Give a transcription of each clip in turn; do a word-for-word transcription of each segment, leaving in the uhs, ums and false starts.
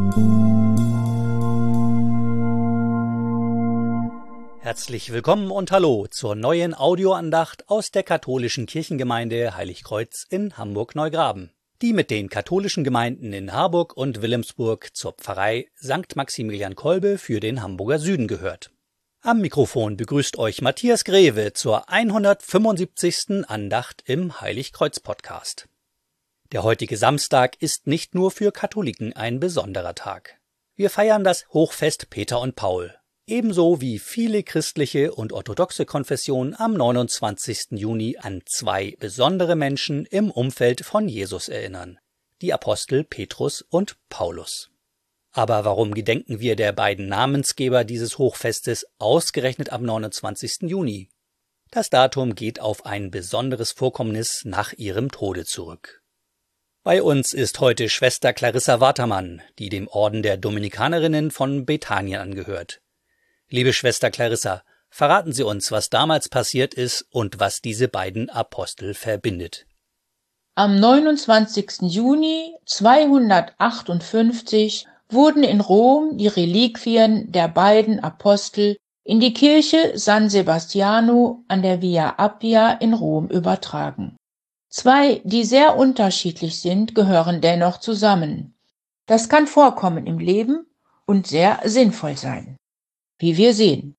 Herzlich willkommen und hallo zur neuen Audioandacht aus der katholischen Kirchengemeinde Heiligkreuz in Hamburg-Neugraben, die mit den katholischen Gemeinden in Harburg und Wilhelmsburg zur Pfarrei Sankt Maximilian Kolbe für den Hamburger Süden gehört. Am Mikrofon begrüßt euch Matthias Greve zur hundertfünfundsiebzigsten Andacht im Heiligkreuz-Podcast. Der heutige Samstag ist nicht nur für Katholiken ein besonderer Tag. Wir feiern das Hochfest Peter und Paul. Ebenso wie viele christliche und orthodoxe Konfessionen am neunundzwanzigsten Juni an zwei besondere Menschen im Umfeld von Jesus erinnern, die Apostel Petrus und Paulus. Aber warum gedenken wir der beiden Namensgeber dieses Hochfestes ausgerechnet am neunundzwanzigsten Juni? Das Datum geht auf ein besonderes Vorkommnis nach ihrem Tode zurück. Bei uns ist heute Schwester Clarissa Watermann, die dem Orden der Dominikanerinnen von Bethanien angehört. Liebe Schwester Clarissa, verraten Sie uns, was damals passiert ist und was diese beiden Apostel verbindet. Am neunundzwanzigsten Juni zweihundertachtundfünfzig wurden in Rom die Reliquien der beiden Apostel in die Kirche San Sebastiano an der Via Appia in Rom übertragen. Zwei, die sehr unterschiedlich sind, gehören dennoch zusammen. Das kann vorkommen im Leben und sehr sinnvoll sein. Wie wir sehen.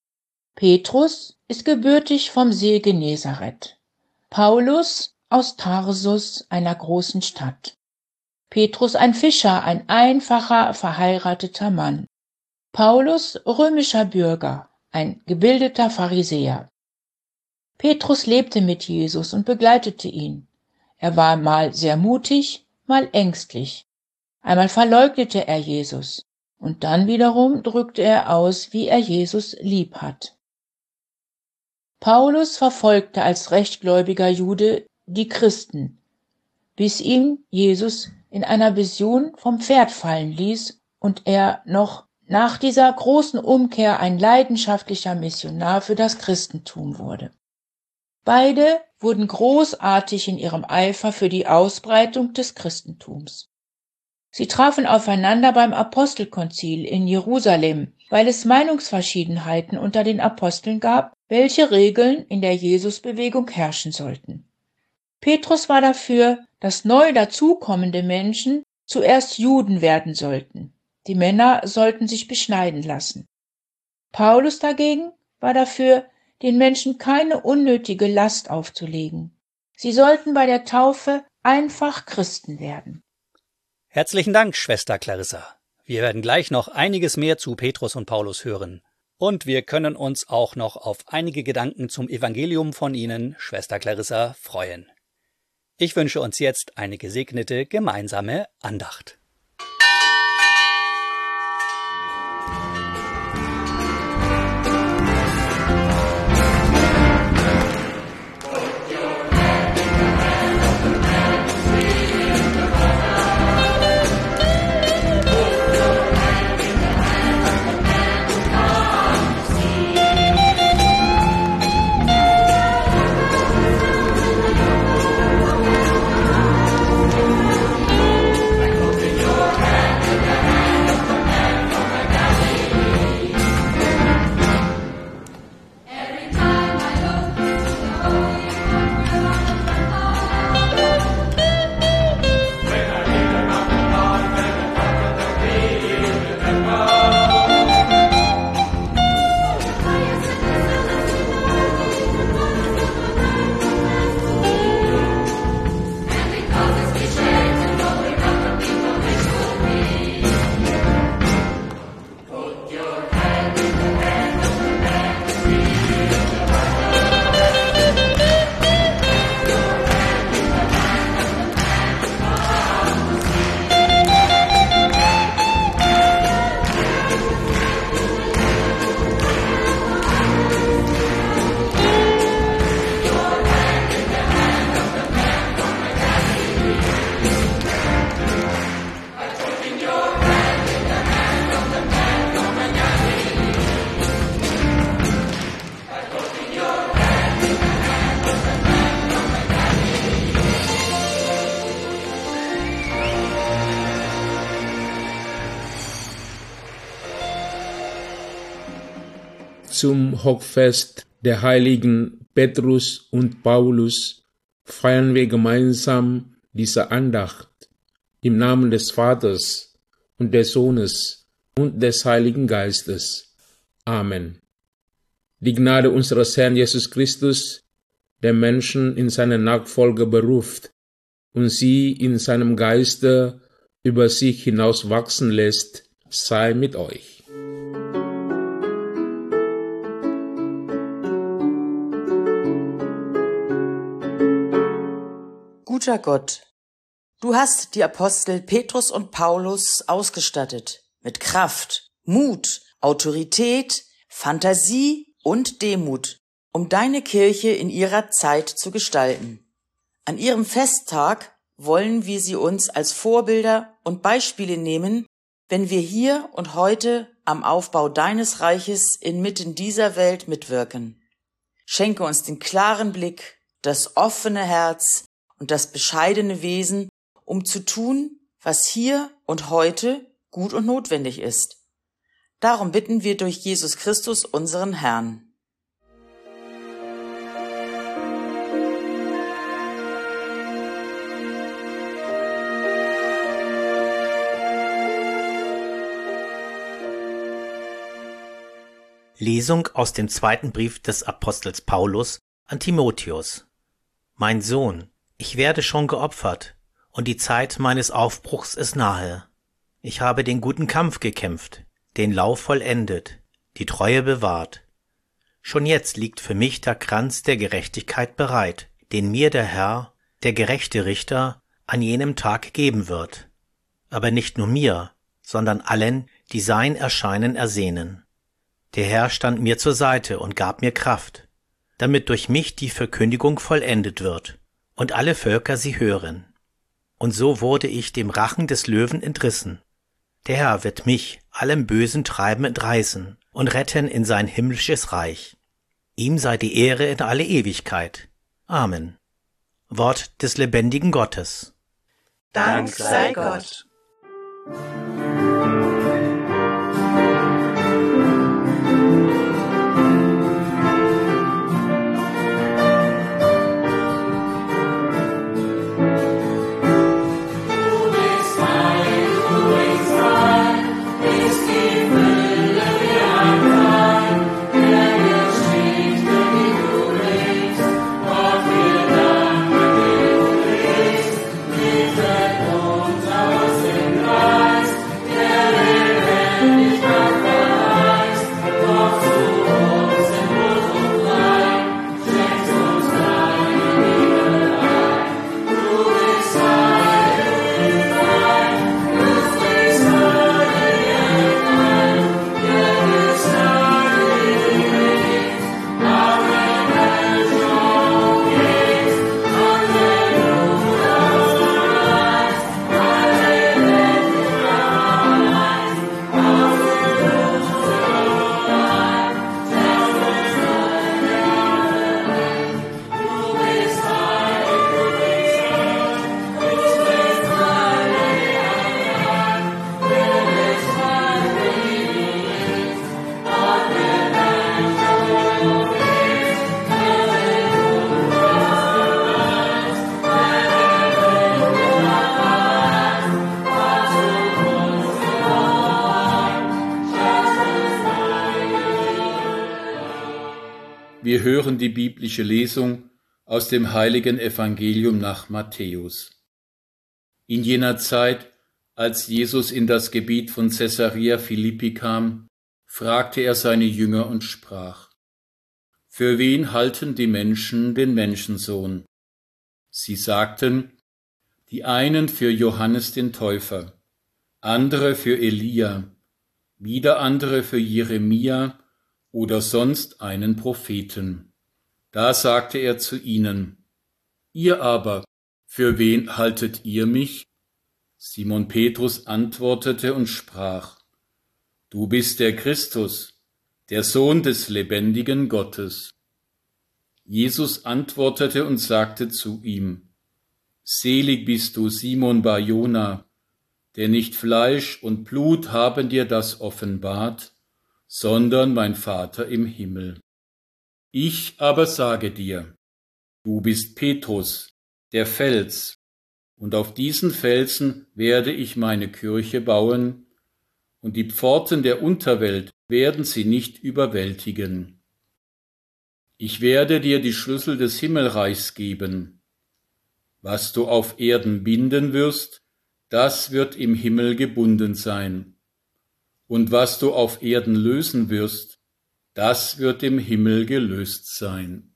Petrus ist gebürtig vom See Genezareth. Paulus aus Tarsus, einer großen Stadt. Petrus ein Fischer, ein einfacher, verheirateter Mann. Paulus römischer Bürger, ein gebildeter Pharisäer. Petrus lebte mit Jesus und begleitete ihn. Er war mal sehr mutig, mal ängstlich. Einmal verleugnete er Jesus. Und dann wiederum drückte er aus, wie er Jesus lieb hat. Paulus verfolgte als rechtgläubiger Jude die Christen, bis ihn Jesus in einer Vision vom Pferd fallen ließ und er noch nach dieser großen Umkehr ein leidenschaftlicher Missionar für das Christentum wurde. Beide wurden großartig in ihrem Eifer für die Ausbreitung des Christentums. Sie trafen aufeinander beim Apostelkonzil in Jerusalem, weil es Meinungsverschiedenheiten unter den Aposteln gab, welche Regeln in der Jesusbewegung herrschen sollten. Petrus war dafür, dass neu dazukommende Menschen zuerst Juden werden sollten. Die Männer sollten sich beschneiden lassen. Paulus dagegen war dafür, den Menschen keine unnötige Last aufzulegen. Sie sollten bei der Taufe einfach Christen werden. Herzlichen Dank, Schwester Clarissa. Wir werden gleich noch einiges mehr zu Petrus und Paulus hören. Und wir können uns auch noch auf einige Gedanken zum Evangelium von Ihnen, Schwester Clarissa, freuen. Ich wünsche uns jetzt eine gesegnete gemeinsame Andacht. Thank you. zum Hochfest der Heiligen Petrus und Paulus feiern wir gemeinsam diese Andacht im Namen des Vaters und des Sohnes und des Heiligen Geistes. Amen. Die Gnade unseres Herrn Jesus Christus, der Menschen in seine Nachfolge beruft und sie in seinem Geiste über sich hinaus wachsen lässt, sei mit euch. Guter Gott, du hast die Apostel Petrus und Paulus ausgestattet mit Kraft, Mut, Autorität, Fantasie und Demut, um deine Kirche in ihrer Zeit zu gestalten. An ihrem Festtag wollen wir sie uns als Vorbilder und Beispiele nehmen, wenn wir hier und heute am Aufbau deines Reiches inmitten dieser Welt mitwirken. Schenke uns den klaren Blick, das offene Herz und das bescheidene Wesen, um zu tun, was hier und heute gut und notwendig ist. Darum bitten wir durch Jesus Christus, unseren Herrn. Lesung aus dem zweiten Brief des Apostels Paulus an Timotheus. Mein Sohn, ich werde schon geopfert, und die Zeit meines Aufbruchs ist nahe. Ich habe den guten Kampf gekämpft, den Lauf vollendet, die Treue bewahrt. Schon jetzt liegt für mich der Kranz der Gerechtigkeit bereit, den mir der Herr, der gerechte Richter, an jenem Tag geben wird. Aber nicht nur mir, sondern allen, die sein Erscheinen ersehnen. Der Herr stand mir zur Seite und gab mir Kraft, damit durch mich die Verkündigung vollendet wird und alle Völker sie hören. Und so wurde ich dem Rachen des Löwen entrissen. Der Herr wird mich allem bösen Treiben entreißen und retten in sein himmlisches Reich. Ihm sei die Ehre in alle Ewigkeit. Amen. Wort des lebendigen Gottes. Dank sei Gott. Wir hören die biblische Lesung aus dem heiligen Evangelium nach Matthäus. In jener Zeit, als Jesus in das Gebiet von Caesarea Philippi kam, fragte er seine Jünger und sprach: Für wen halten die Menschen den Menschensohn? Sie sagten, die einen für Johannes den Täufer, andere für Elia, wieder andere für Jeremia oder sonst einen Propheten. Da sagte er zu ihnen: Ihr aber, für wen haltet ihr mich? Simon Petrus antwortete und sprach: Du bist der Christus, der Sohn des lebendigen Gottes. Jesus antwortete und sagte zu ihm: Selig bist du, Simon Bar-Jona, denn nicht Fleisch und Blut haben dir das offenbart, sondern mein Vater im Himmel. Ich aber sage dir, du bist Petrus, der Fels, und auf diesen Felsen werde ich meine Kirche bauen, und die Pforten der Unterwelt werden sie nicht überwältigen. Ich werde dir die Schlüssel des Himmelreichs geben. Was du auf Erden binden wirst, das wird im Himmel gebunden sein. Und was du auf Erden lösen wirst, das wird im Himmel gelöst sein.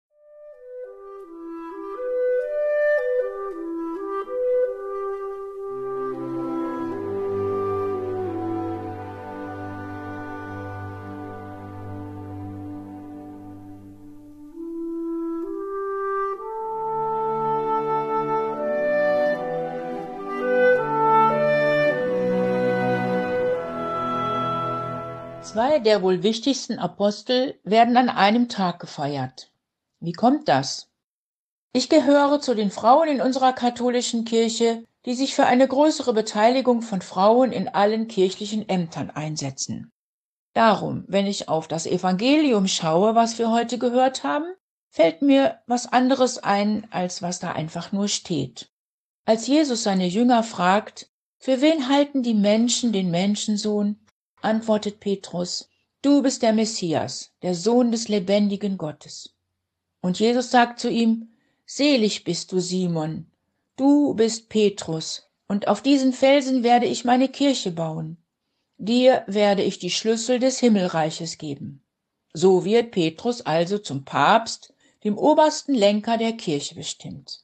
Zwei der wohl wichtigsten Apostel werden an einem Tag gefeiert. Wie kommt das? Ich gehöre zu den Frauen in unserer katholischen Kirche, die sich für eine größere Beteiligung von Frauen in allen kirchlichen Ämtern einsetzen. Darum, wenn ich auf das Evangelium schaue, was wir heute gehört haben, fällt mir was anderes ein, als was da einfach nur steht. Als Jesus seine Jünger fragt, für wen halten die Menschen den Menschensohn, antwortet Petrus, du bist der Messias, der Sohn des lebendigen Gottes. Und Jesus sagt zu ihm, selig bist du, Simon, du bist Petrus, und auf diesen Felsen werde ich meine Kirche bauen. Dir werde ich die Schlüssel des Himmelreiches geben. So wird Petrus also zum Papst, dem obersten Lenker der Kirche bestimmt.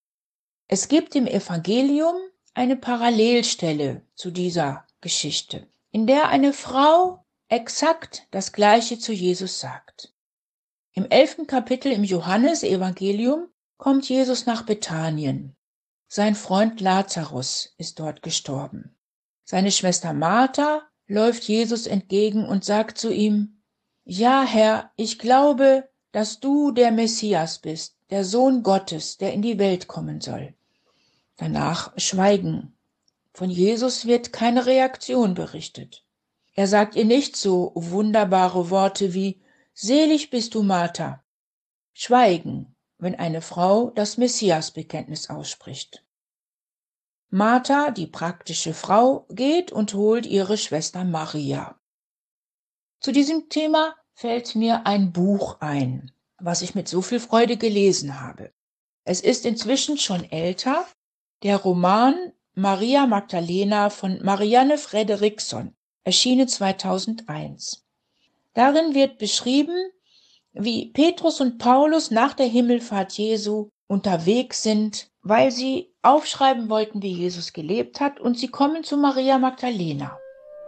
Es gibt im Evangelium eine Parallelstelle zu dieser Geschichte, in der eine Frau exakt das Gleiche zu Jesus sagt. Im elften Kapitel im Johannesevangelium kommt Jesus nach Bethanien. Sein Freund Lazarus ist dort gestorben. Seine Schwester Martha läuft Jesus entgegen und sagt zu ihm, ja, Herr, ich glaube, dass du der Messias bist, der Sohn Gottes, der in die Welt kommen soll. Danach Schweigen. Von Jesus wird keine Reaktion berichtet. Er sagt ihr nicht so wunderbare Worte wie, selig bist du, Martha. Schweigen, wenn eine Frau das Messiasbekenntnis ausspricht. Martha, die praktische Frau, geht und holt ihre Schwester Maria. Zu diesem Thema fällt mir ein Buch ein, was ich mit so viel Freude gelesen habe. Es ist inzwischen schon älter, der Roman Maria Magdalena von Marianne Fredriksson, erschienen zweitausendeins. Darin wird beschrieben, wie Petrus und Paulus nach der Himmelfahrt Jesu unterwegs sind, weil sie aufschreiben wollten, wie Jesus gelebt hat, und sie kommen zu Maria Magdalena.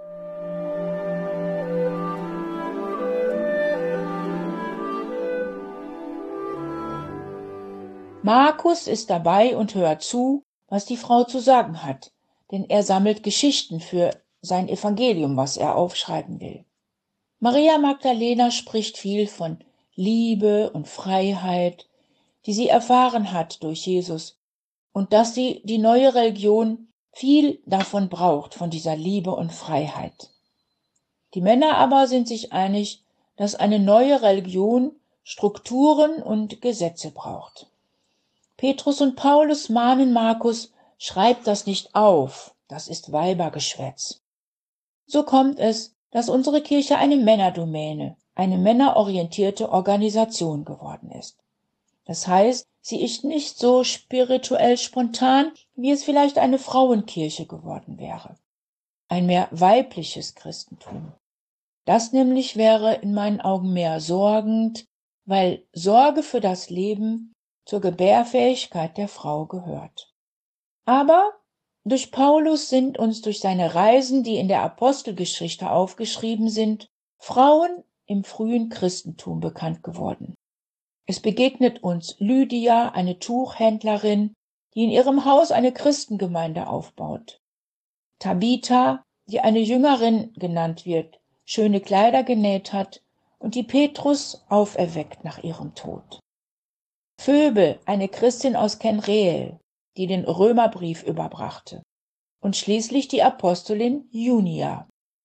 Markus ist dabei und hört zu, was die Frau zu sagen hat, denn er sammelt Geschichten für sein Evangelium, was er aufschreiben will. Maria Magdalena spricht viel von Liebe und Freiheit, die sie erfahren hat durch Jesus, und dass sie die neue Religion viel davon braucht, von dieser Liebe und Freiheit. Die Männer aber sind sich einig, dass eine neue Religion Strukturen und Gesetze braucht. Petrus und Paulus mahnen Markus, schreib das nicht auf, das ist Weibergeschwätz. So kommt es, dass unsere Kirche eine Männerdomäne, eine männerorientierte Organisation geworden ist. Das heißt, sie ist nicht so spirituell spontan, wie es vielleicht eine Frauenkirche geworden wäre. Ein mehr weibliches Christentum. Das nämlich wäre in meinen Augen mehr sorgend, weil Sorge für das Leben zur Gebärfähigkeit der Frau gehört. Aber durch Paulus sind uns durch seine Reisen, die in der Apostelgeschichte aufgeschrieben sind, Frauen im frühen Christentum bekannt geworden. Es begegnet uns Lydia, eine Tuchhändlerin, die in ihrem Haus eine Christengemeinde aufbaut. Tabitha, die eine Jüngerin genannt wird, schöne Kleider genäht hat und die Petrus auferweckt nach ihrem Tod. Phoebe, eine Christin aus Kenreel, die den Römerbrief überbrachte. Und schließlich die Apostelin Junia.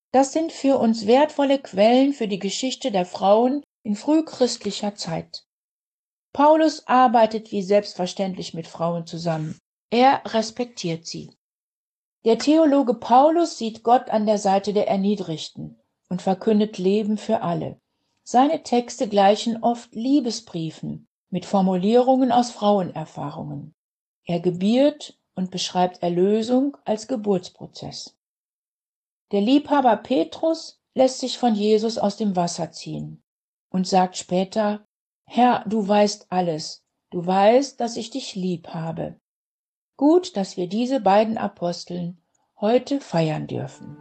Das sind für uns wertvolle Quellen für die Geschichte der Frauen in frühchristlicher Zeit. Paulus arbeitet wie selbstverständlich mit Frauen zusammen. Er respektiert sie. Der Theologe Paulus sieht Gott an der Seite der Erniedrigten und verkündet Leben für alle. Seine Texte gleichen oft Liebesbriefen mit Formulierungen aus Frauenerfahrungen. Er gebiert und beschreibt Erlösung als Geburtsprozess. Der Liebhaber Petrus lässt sich von Jesus aus dem Wasser ziehen und sagt später: Herr, du weißt alles, du weißt, dass ich dich lieb habe. Gut, dass wir diese beiden Aposteln heute feiern dürfen.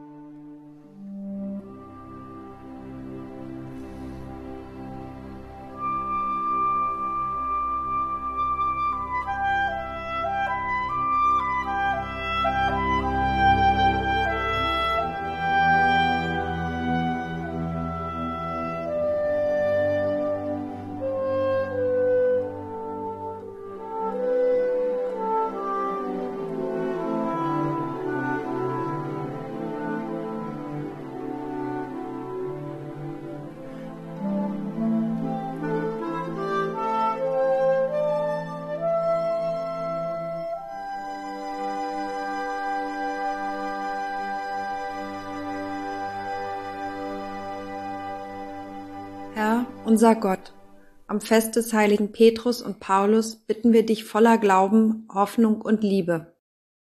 Herr, unser Gott, am Fest des heiligen Petrus und Paulus bitten wir dich voller Glauben, Hoffnung und Liebe.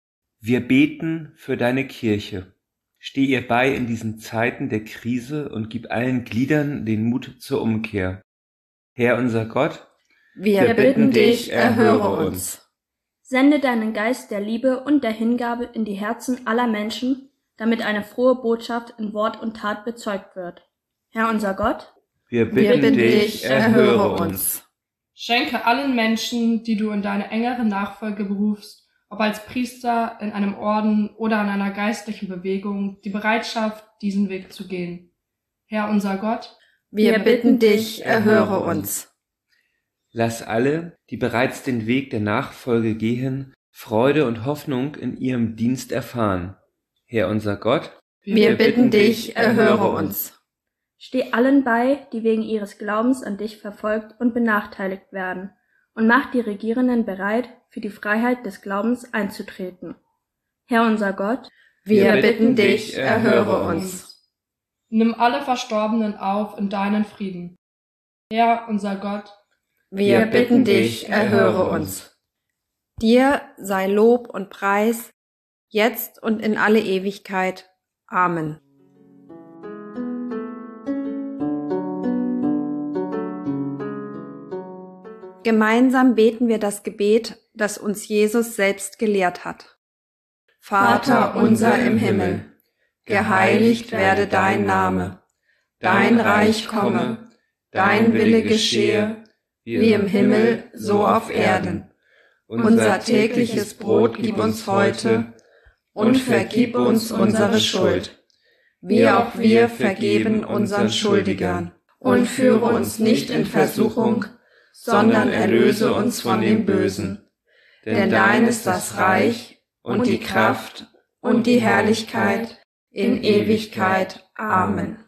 Wir beten für deine Kirche. Steh ihr bei in diesen Zeiten der Krise und gib allen Gliedern den Mut zur Umkehr. Herr, unser Gott, wir, wir bitten dich, erhöre uns. Sende deinen Geist der Liebe und der Hingabe in die Herzen aller Menschen, damit eine frohe Botschaft in Wort und Tat bezeugt wird. Herr, unser Gott, Wir bitten, wir bitten dich, erhöre uns. Schenke allen Menschen, die du in deine engere Nachfolge berufst, ob als Priester, in einem Orden oder in einer geistlichen Bewegung, die Bereitschaft, diesen Weg zu gehen. Herr, unser Gott, wir, wir bitten dich, erhöre uns. Lass alle, die bereits den Weg der Nachfolge gehen, Freude und Hoffnung in ihrem Dienst erfahren. Herr, unser Gott, wir, wir bitten dich, erhöre uns. Steh allen bei, die wegen ihres Glaubens an dich verfolgt und benachteiligt werden, und mach die Regierenden bereit, für die Freiheit des Glaubens einzutreten. Herr, unser Gott, wir, wir bitten dich, erhöre uns. Nimm alle Verstorbenen auf in deinen Frieden. Herr, unser Gott, wir, wir bitten dich, erhöre uns. Dir sei Lob und Preis, jetzt und in alle Ewigkeit. Amen. Gemeinsam beten wir das Gebet, das uns Jesus selbst gelehrt hat. Vater unser im Himmel, geheiligt werde dein Name, dein Reich komme, dein Wille geschehe, wie im Himmel, so auf Erden. Unser tägliches Brot gib uns heute und vergib uns unsere Schuld, wie auch wir vergeben unseren Schuldigern. Und führe uns nicht in Versuchung, sondern erlöse uns von dem Bösen. Denn dein ist das Reich und die Kraft und die Herrlichkeit in Ewigkeit. Amen.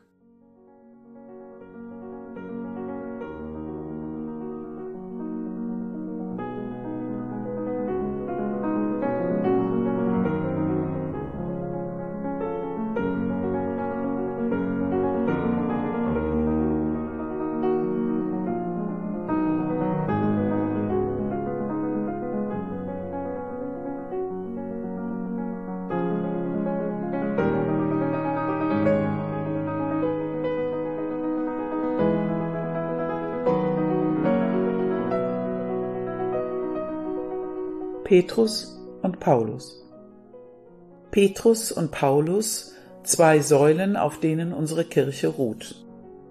Petrus und Paulus. Petrus und Paulus, zwei Säulen, auf denen unsere Kirche ruht.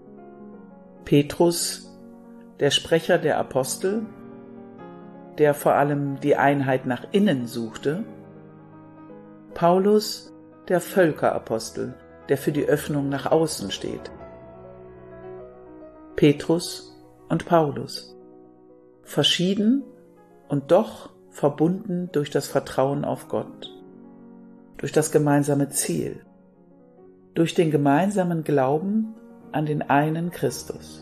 Petrus, der Sprecher der Apostel, der vor allem die Einheit nach innen suchte. Paulus, der Völkerapostel, der für die Öffnung nach außen steht. Petrus und Paulus. Verschieden und doch verbunden durch das Vertrauen auf Gott, durch das gemeinsame Ziel, durch den gemeinsamen Glauben an den einen Christus.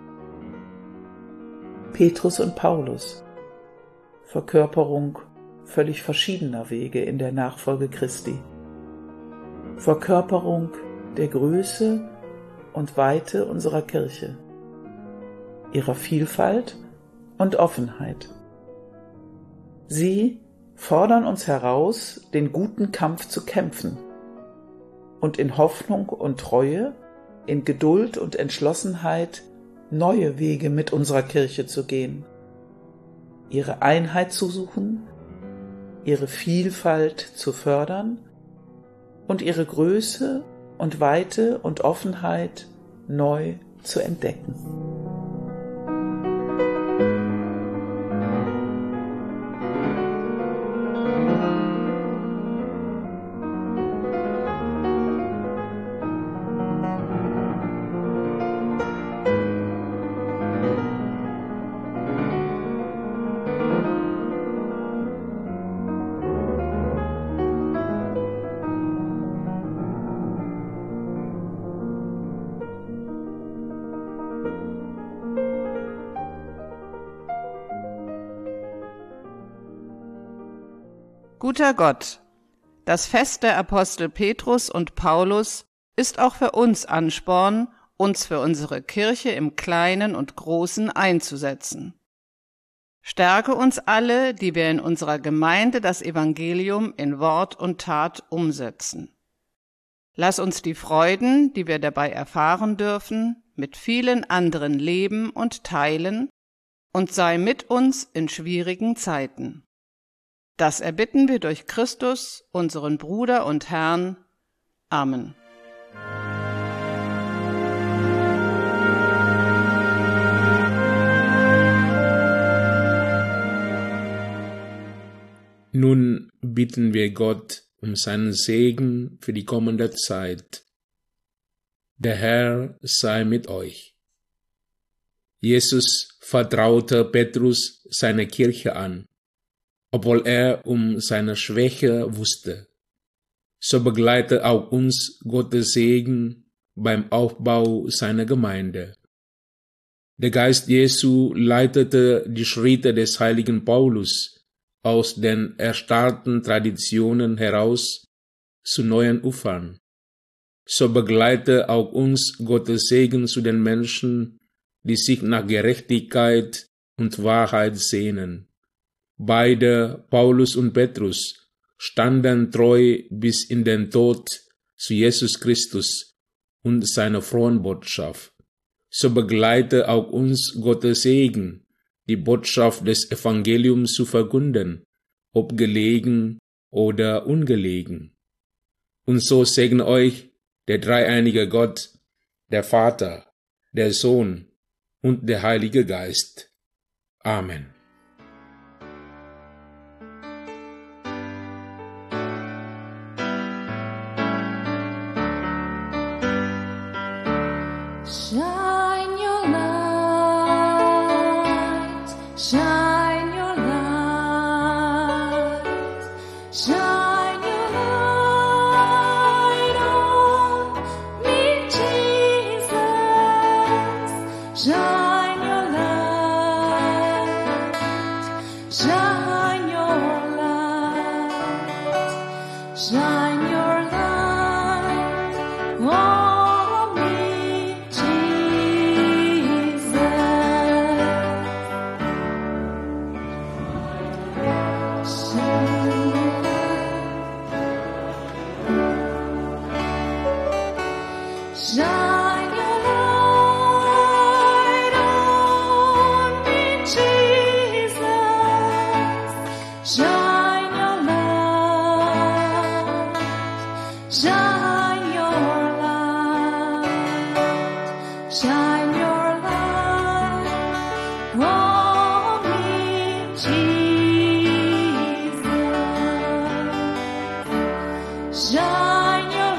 Petrus und Paulus, Verkörperung völlig verschiedener Wege in der Nachfolge Christi. Verkörperung der Größe und Weite unserer Kirche, ihrer Vielfalt und Offenheit. Sie fordern uns heraus, den guten Kampf zu kämpfen und in Hoffnung und Treue, in Geduld und Entschlossenheit neue Wege mit unserer Kirche zu gehen, ihre Einheit zu suchen, ihre Vielfalt zu fördern und ihre Größe und Weite und Offenheit neu zu entdecken. Guter Gott, das Fest der Apostel Petrus und Paulus ist auch für uns Ansporn, uns für unsere Kirche im Kleinen und Großen einzusetzen. Stärke uns alle, die wir in unserer Gemeinde das Evangelium in Wort und Tat umsetzen. Lass uns die Freuden, die wir dabei erfahren dürfen, mit vielen anderen leben und teilen und sei mit uns in schwierigen Zeiten. Das erbitten wir durch Christus, unseren Bruder und Herrn. Amen. Nun bitten wir Gott um seinen Segen für die kommende Zeit. Der Herr sei mit euch. Jesus vertraute Petrus seine Kirche an, obwohl er um seine Schwäche wusste. So begleite auch uns Gottes Segen beim Aufbau seiner Gemeinde. Der Geist Jesu leitete die Schritte des heiligen Paulus aus den erstarrten Traditionen heraus zu neuen Ufern. So begleite auch uns Gottes Segen zu den Menschen, die sich nach Gerechtigkeit und Wahrheit sehnen. Beide, Paulus und Petrus, standen treu bis in den Tod zu Jesus Christus und seiner frohen Botschaft. So begleite auch uns Gottes Segen, die Botschaft des Evangeliums zu verkünden, ob gelegen oder ungelegen. Und so segne euch der dreieinige Gott, der Vater, der Sohn und der Heilige Geist. Amen. Shine your light, shine your light, shine your light on me, Jesus. Shine your light, shine your light, shine your light on me. Shine your light on me, Jesus. Shine your light, shine your light, shine your light on me, Jesus. Shine your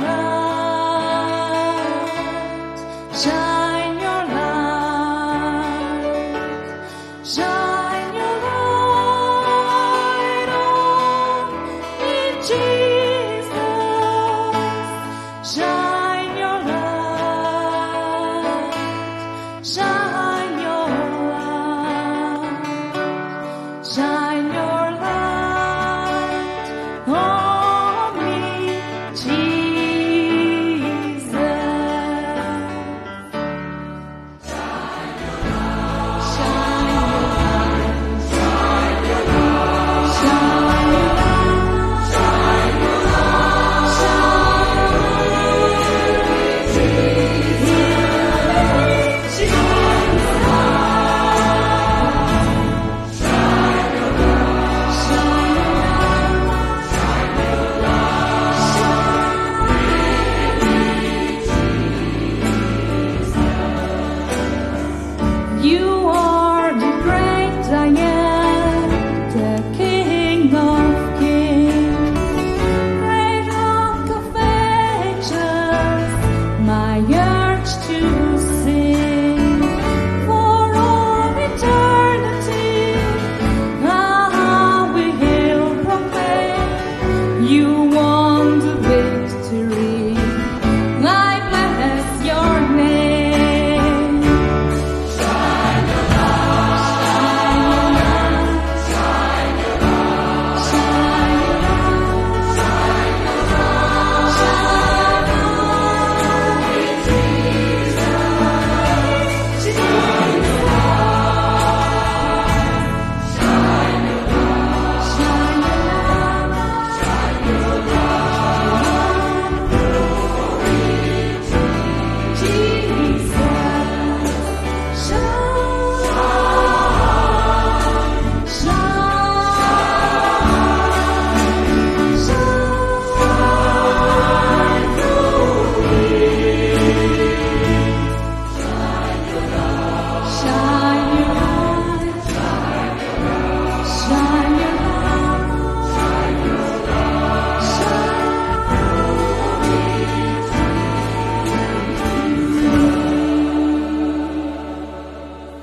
light, shine your light, shine your light on me, Jesus. Shine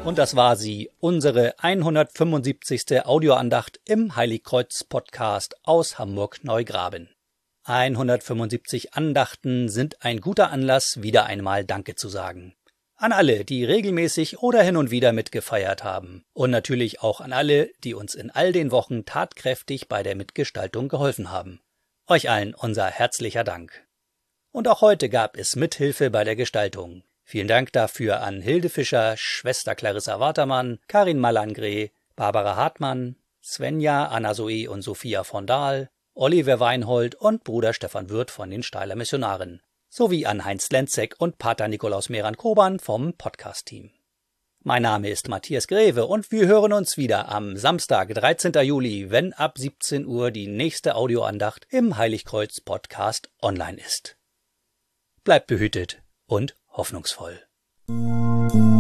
Und das war sie, unsere hundertfünfundsiebzigste Audioandacht im Heiligkreuz-Podcast aus Hamburg-Neugraben. hundertfünfundsiebzig Andachten sind ein guter Anlass, wieder einmal Danke zu sagen. An alle, die regelmäßig oder hin und wieder mitgefeiert haben. Und natürlich auch an alle, die uns in all den Wochen tatkräftig bei der Mitgestaltung geholfen haben. Euch allen unser herzlicher Dank. Und auch heute gab es Mithilfe bei der Gestaltung. Vielen Dank dafür an Hilde Fischer, Schwester Clarissa Watermann, Karin Malangre, Barbara Hartmann, Svenja, Anna-Zoe und Sophia von Dahl, Oliver Weinhold und Bruder Stefan Wirth von den Steiler Missionaren, sowie an Heinz Lenzek und Pater Nikolaus Meran-Koban vom Podcast-Team. Mein Name ist Matthias Greve und wir hören uns wieder am Samstag, dreizehnten Juli, wenn ab siebzehn Uhr die nächste Audioandacht im Heiligkreuz-Podcast online ist. Bleibt behütet und hoffnungsvoll.